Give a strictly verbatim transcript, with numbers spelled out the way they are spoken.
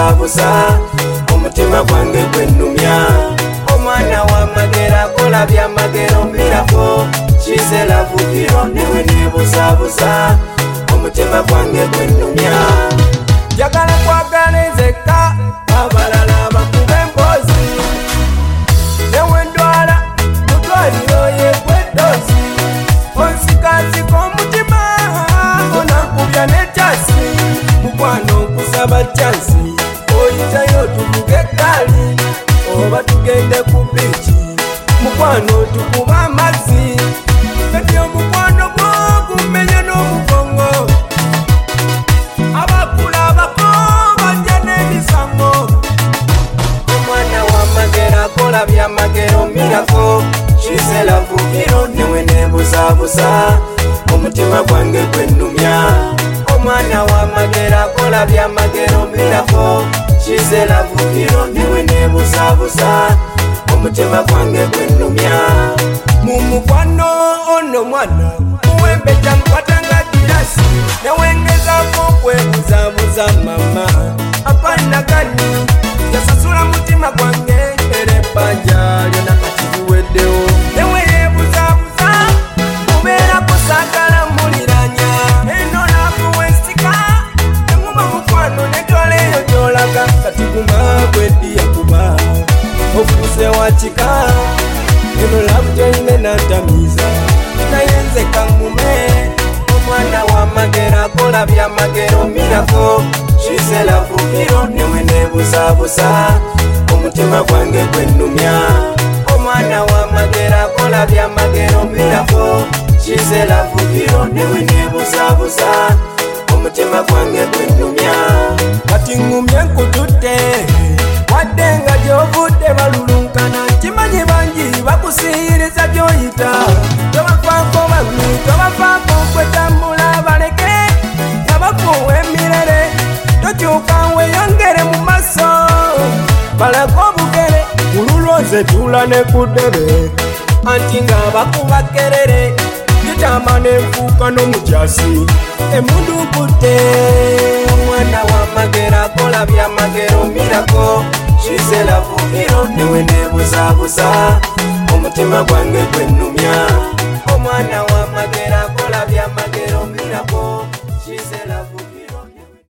nebuzabuza omutima gwange gwennumya omwana w'amagero akola byamagero mirako kize lavukiro newe nebuzabuza omutima gwange gwennumya njagala kwagala nzekka abalala bakube emboozi newe ndwala mutwaliro yegweddozi onsikasika omutima onankubya nekyasi mukwano okusaba kyansi oyitayo tuvuge egaali oba tugende ku biiki mukwano tukuba amazzi kati omukwano gwogumenya n'omugongo abakula abako bajja n'emisango omwana w'amagero akola byamagero mirako kize lavukiro newe nebuzabuza omutima gwange gwennumya omwana w'amagero akola byamagero mirako kize lavukiro newe nebuzabuza omutima gwange gwennumya mumukwano ono mwana muwembe kyankwatanga girasi newengezako okwebuzabuza mama apana gani yasasula mutima gwange era ebbanja lyona kati liweddewo newe yebuzabuza mubeera kusagala muliranya eno nakuwesika nemuba mukwano netwaleyo gyolaga kati kumagweddiya kuba ofuuse wakika eno labu gyoyine nantamiza naye nze kangume omwana w'amagero akola byamagero mirako kize lavukiro newe nebuzabuza omutima gwange gwennumya omwana w'amagero akola byamagero mirako kize lavukiro newe nebuzabuza omutima gwange gwennumya kati ngumye nkutudde wadde nga gy'ovudde balulunkana nkimanyi bangi bakusiyiriza gy'oyita tobafaako bammi tobafaako kwetambula baleke nga bakuwa emirere tokyuka weeyongere mu maaso balako obugere kululwoze tula ne ku ddebe anti nga bakuba kerere gitama n'enfuuka n'omukyasi emundukutte omwana w'amagero akola byamagero mirako kize lavukiro newe nebuzabuza omutima gwange gwennumya omwana w'amagero